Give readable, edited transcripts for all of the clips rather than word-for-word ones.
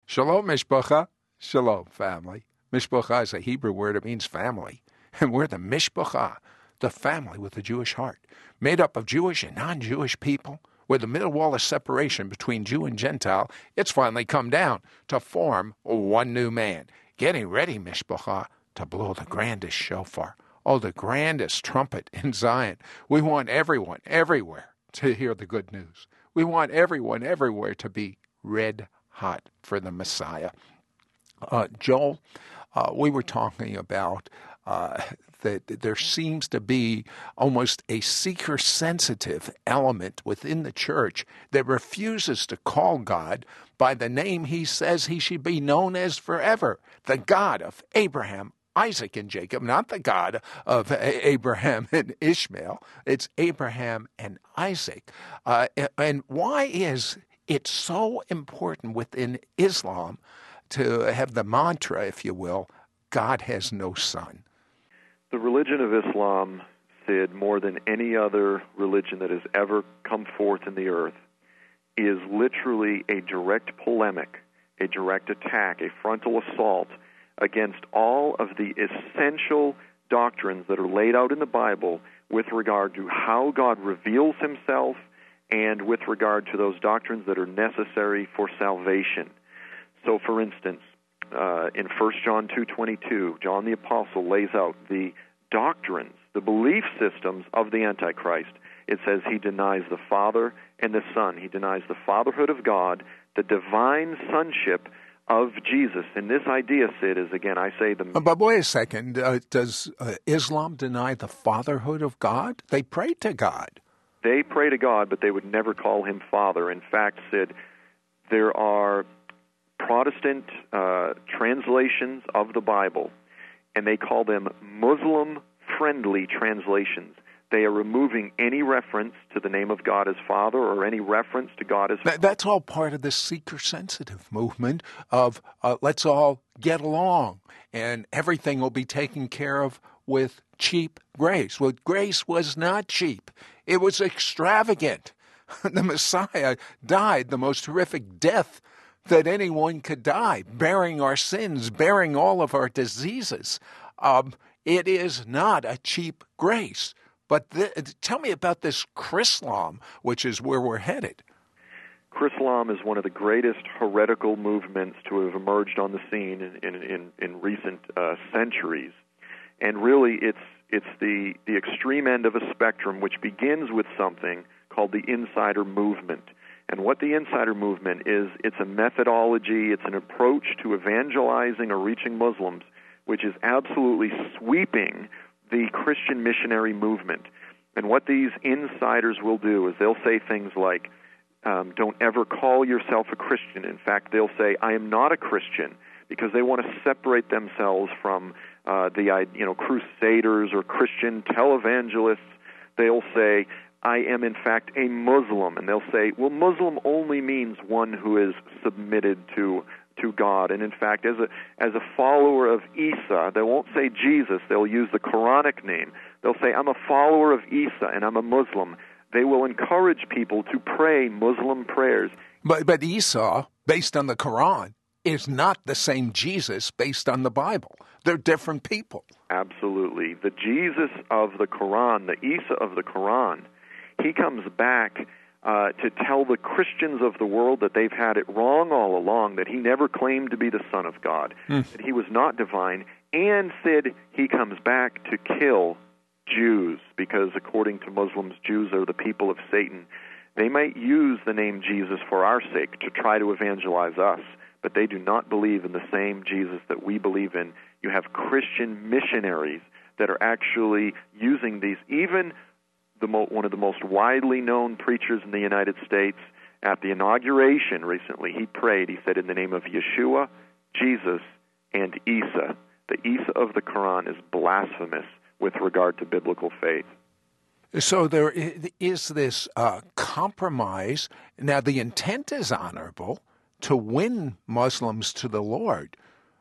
Shalom, Mishpacha. Shalom, family. Mishpacha is a Hebrew word. It means family. And we're the Mishpacha, the family with a Jewish heart, made up of Jewish and non-Jewish people. Where the middle wall of separation between Jew and Gentile, it's finally come down to form one new man. Getting ready, Mishpacha, to blow the grandest shofar. Oh, the grandest trumpet in Zion. We want everyone, everywhere, to hear the good news. We want everyone, everywhere, to be red hot for the Messiah. Joel, we were talking about that there seems to be almost a seeker-sensitive element within the church that refuses to call God by the name he says he should be known as forever, the God of Abraham, Isaac, and Jacob, not the God of Abraham and Ishmael. It's Abraham and Isaac. And why is it so important within Islam to have the mantra, if you will, God has no son? The religion of Islam, Sid, more than any other religion that has ever come forth in the earth, is literally a direct polemic, a direct attack, a frontal assault against all of the essential doctrines that are laid out in the Bible with regard to how God reveals himself and with regard to those doctrines that are necessary for salvation. So, for instance, in 1 John 2:22, John the Apostle lays out the doctrines, the belief systems of the Antichrist. It says he denies the Father and the Son. He denies the fatherhood of God, the divine sonship of Jesus. And this idea, Sid, is, again, I say the... But wait a second. Does Islam deny the fatherhood of God? They pray to God. They pray to God, but they would never call him Father. In fact, Sid, there are Protestant translations of the Bible, and they call them Muslim-friendly translations. They are removing any reference to the name of God as Father or any reference to God as Father. That's all part of the seeker-sensitive movement of let's all get along, and everything will be taken care of with cheap grace. Well, grace was not cheap. It was extravagant. The Messiah died the most horrific death that anyone could die, bearing our sins, bearing all of our diseases. It is not a cheap grace. But tell me about this Chrislam, which is where we're headed. Chrislam is one of the greatest heretical movements to have emerged on the scene in recent centuries. And really, it's the extreme end of a spectrum, which begins with something called the Insider Movement. And what the Insider Movement is, it's a methodology, it's an approach to evangelizing or reaching Muslims, which is absolutely sweeping the Christian missionary movement. And what these insiders will do is they'll say things like, don't ever call yourself a Christian. In fact, they'll say, I am not a Christian, because they want to separate themselves from the crusaders or Christian televangelists. They'll say, I am in fact a Muslim. And they'll say, well, Muslim only means one who is submitted to God. And in fact, as a follower of Isa, they won't say Jesus, they'll use the Quranic name. They'll say, I'm a follower of Isa and I'm a Muslim. They will encourage people to pray Muslim prayers. But Isa, based on the Quran, is not the same Jesus based on the Bible. They're different people. Absolutely. The Jesus of the Quran, the Isa of the Quran, he comes back to tell the Christians of the world that they've had it wrong all along, that he never claimed to be the Son of God, that he was not divine, and said he comes back to kill Jews, because according to Muslims, Jews are the people of Satan. They might use the name Jesus for our sake to try to evangelize us, but they do not believe in the same Jesus that we believe in. You have Christian missionaries that are actually using these. Even one of the most widely known preachers in the United States, at the inauguration recently, he prayed, he said, in the name of Yeshua, Jesus, and Isa. The Isa of the Quran is blasphemous with regard to biblical faith. So there is this compromise. Now, the intent is honorable, to win Muslims to the Lord.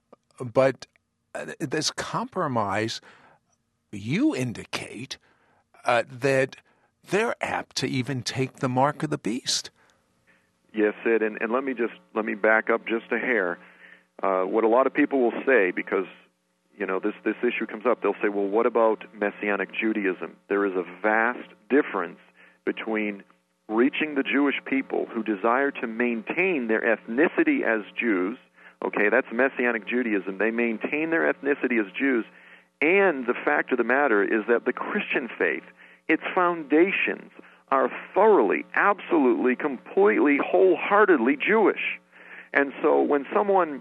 But this compromise, you indicate that they're apt to even take the mark of the beast. Yes, Sid, and let me back up just a hair. What a lot of people will say, because this issue comes up, they'll say, well, what about Messianic Judaism? There is a vast difference between reaching the Jewish people who desire to maintain their ethnicity as Jews. Okay, that's Messianic Judaism. They maintain their ethnicity as Jews. And the fact of the matter is that the Christian faith, its foundations are thoroughly, absolutely, completely, wholeheartedly Jewish. And so when someone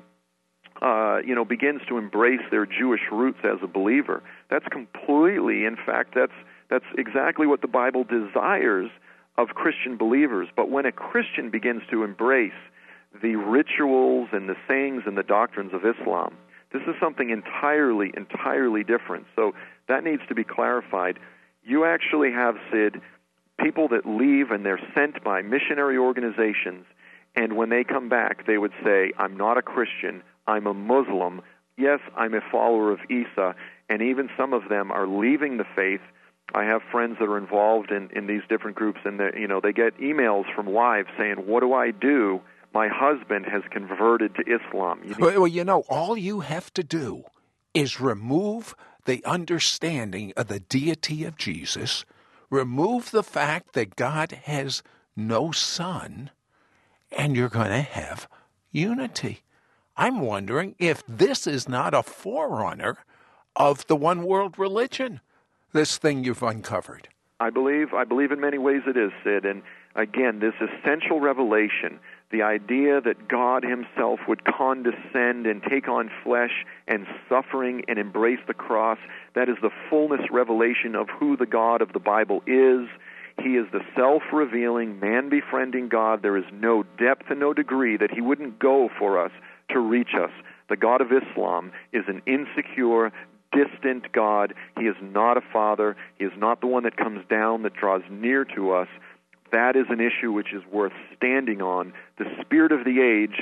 begins to embrace their Jewish roots as a believer, that's completely, in fact, that's exactly what the Bible desires of Christian believers. But when a Christian begins to embrace the rituals and the sayings and the doctrines of Islam, this is something entirely, entirely different. So that needs to be clarified. You actually have, Sid, people that leave and they're sent by missionary organizations, and when they come back, they would say, I'm not a Christian, I'm a Muslim. Yes, I'm a follower of Isa, and even some of them are leaving the faith. I have friends that are involved in these different groups, and they get emails from wives saying, what do I do? My husband has converted to Islam. Well, all you have to do is remove the understanding of the deity of Jesus, remove the fact that God has no son, and you're going to have unity. I'm wondering if this is not a forerunner of the one world religion, this thing you've uncovered. I believe in many ways it is, Sid. And again, this essential revelation, the idea that God himself would condescend and take on flesh and suffering and embrace the cross, that is the fullness revelation of who the God of the Bible is. He is the self-revealing, man-befriending God. There is no depth and no degree that he wouldn't go for us to reach us. The God of Islam is an insecure, distant God. He is not a father. He is not the one that comes down, that draws near to us. That is an issue which is worth standing on. The spirit of the age,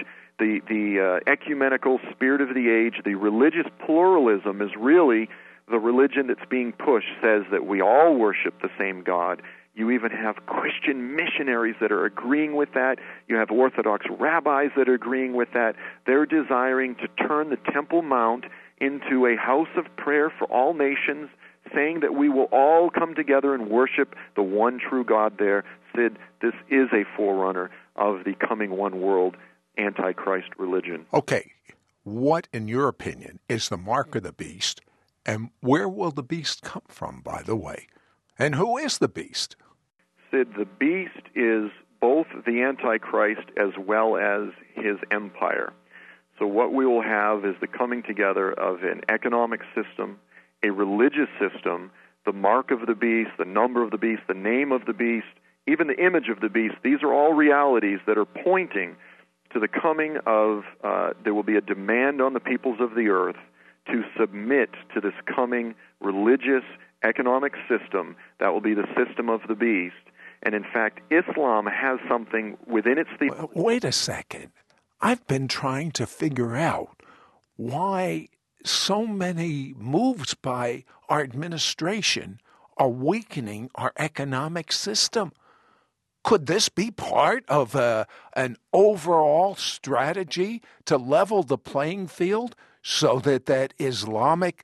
the ecumenical spirit of the age, the religious pluralism is really the religion that's being pushed, says that we all worship the same God. You even have Christian missionaries that are agreeing with that. You have Orthodox rabbis that are agreeing with that. They're desiring to turn the Temple Mount into a house of prayer for all nations, saying that we will all come together and worship the one true God there. Sid, this is a forerunner of the coming one world Antichrist religion. Okay, what, in your opinion, is the mark of the beast, and where will the beast come from, by the way? And who is the beast? Sid, the beast is both the Antichrist as well as his empire. So what we will have is the coming together of an economic system, a religious system, the mark of the beast, the number of the beast, the name of the beast, even the image of the beast. These are all realities that are pointing to the coming of, there will be a demand on the peoples of the earth to submit to this coming religious economic system that will be the system of the beast. And in fact, Islam has something within its theology. Wait a second. I've been trying to figure out why so many moves by our administration are weakening our economic system. Could this be part of an overall strategy to level the playing field so that Islamic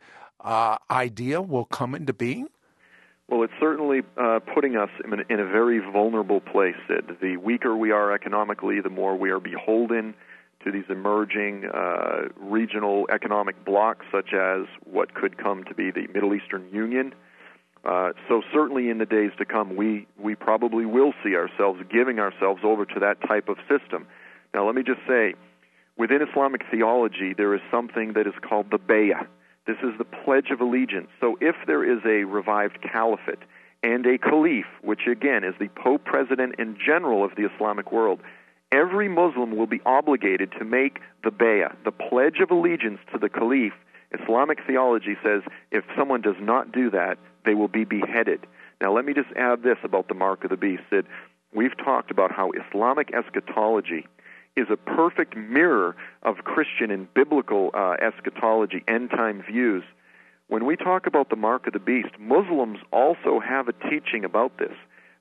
idea will come into being? Well, it's certainly putting us in a very vulnerable place, Sid. The weaker we are economically, the more we are beholden to these emerging regional economic blocs, such as what could come to be the Middle Eastern Union. So certainly in the days to come, we probably will see ourselves giving ourselves over to that type of system. Now, let me just say, within Islamic theology, there is something that is called the Bay'ah. This is the Pledge of Allegiance. So if there is a revived caliphate and a caliph, which again is the Pope President in general of the Islamic world, every Muslim will be obligated to make the Bay'ah, the Pledge of Allegiance to the caliph. Islamic theology says if someone does not do that, they will be beheaded. Now let me just add this about the mark of the beast, Sid. We've talked about how Islamic eschatology is a perfect mirror of Christian and biblical eschatology, end-time views. When we talk about the mark of the beast, Muslims also have a teaching about this.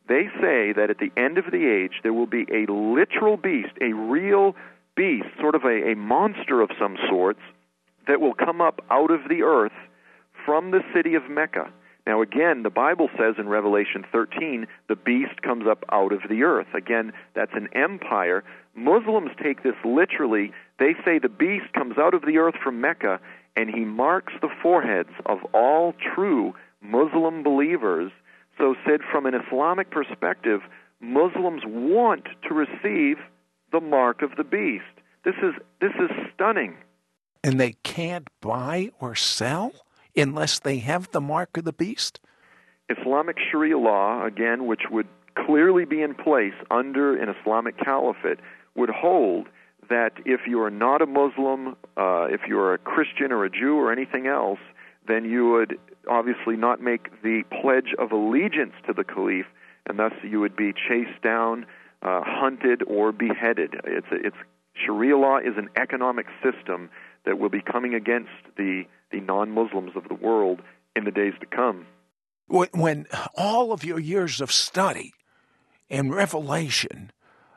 They say that at the end of the age, there will be a literal beast, a real beast, sort of a monster of some sorts, that will come up out of the earth from the city of Mecca. Now again, the Bible says in Revelation 13, the beast comes up out of the earth. Again, that's an empire. Muslims take this literally. They say the beast comes out of the earth from Mecca, and he marks the foreheads of all true Muslim believers. So, Sid, from an Islamic perspective, Muslims want to receive the mark of the beast. This is stunning. And they can't buy or sell unless they have the mark of the beast? Islamic Sharia law, again, which would clearly be in place under an Islamic caliphate, would hold that if you are not a Muslim, if you're a Christian or a Jew or anything else, then you would obviously not make the pledge of allegiance to the caliph, and thus you would be chased down, hunted, or beheaded. Sharia law is an economic system that will be coming against the non-Muslims of the world in the days to come. When all of your years of study and revelation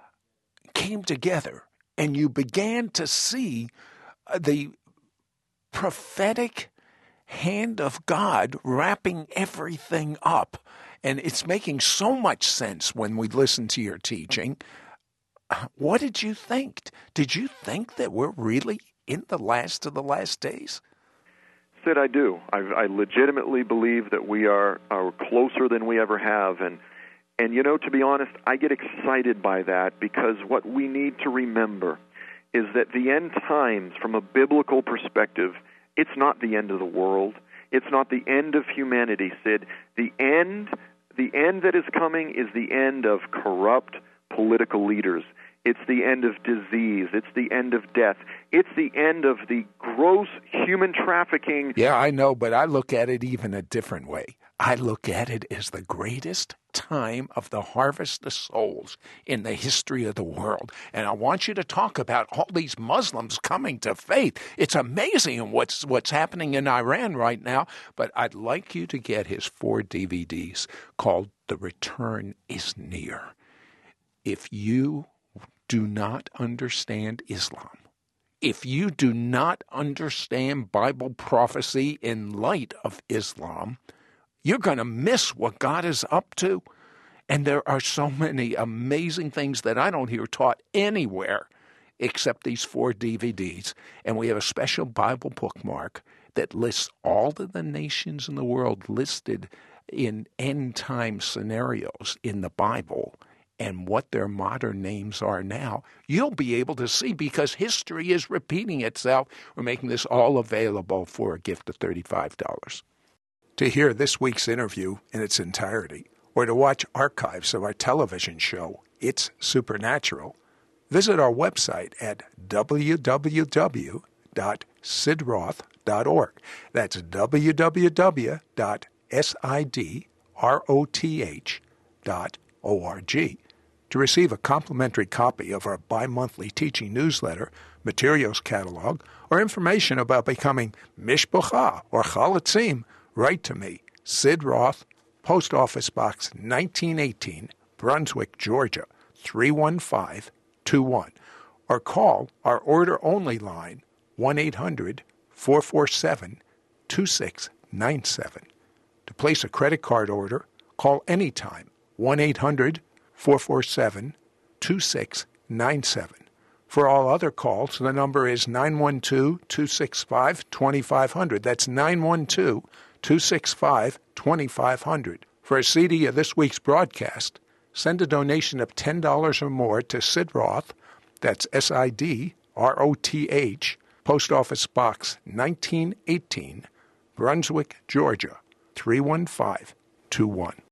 came together and you began to see the prophetic hand of God wrapping everything up, and it's making so much sense when we listen to your teaching, what did you think? Did you think that we're really in the last of the last days? Sid, I do. I legitimately believe that we are closer than we ever have. And you know, to be honest, I get excited by that, because what we need to remember is that the end times, from a biblical perspective, it's not the end of the world. It's not the end of humanity, Sid. The end that is coming is the end of corrupt political leaders. It's the end of disease. It's the end of death. It's the end of the gross human trafficking. Yeah, I know, but I look at it even a different way. I look at it as the greatest time of the harvest of souls in the history of the world. And I want you to talk about all these Muslims coming to faith. It's amazing what's happening in Iran right now. But I'd like you to get his 4 DVDs called The Return is Near. If you do not understand Islam, if you do not understand Bible prophecy in light of Islam, you're going to miss what God is up to. And there are so many amazing things that I don't hear taught anywhere except these 4 DVDs. And we have a special Bible bookmark that lists all of the nations in the world listed in end-time scenarios in the Bible and what their modern names are now. You'll be able to see, because history is repeating itself. We're making this all available for a gift of $35. To hear this week's interview in its entirety, or to watch archives of our television show, It's Supernatural, visit our website at www.sidroth.org. That's www.sidroth.org. To receive a complimentary copy of our bi-monthly teaching newsletter, materials catalog, or information about becoming Mishpocha or Chalatzim, write to me, Sid Roth, Post Office Box 1918, Brunswick, Georgia, 31521, or call our order-only line, 1-800-447-2697. To place a credit card order, call anytime, 1-800-447-2697. For all other calls, the number is 912-265-2500. That's 912-265-2500. For a CD of this week's broadcast, send a donation of $10 or more to Sid Roth, that's SIDROTH, Post Office Box 1918, Brunswick, Georgia, 31521.